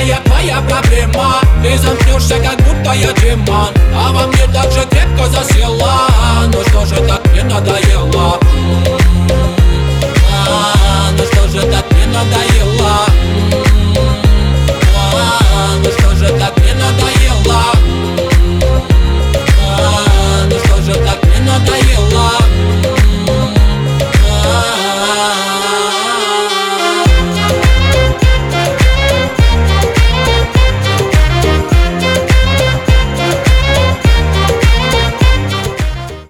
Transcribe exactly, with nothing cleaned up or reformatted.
я твоя проблема. Ты замкнешься, как будто я демон, а во мне так же крепко засела. Ну что же так не надоело?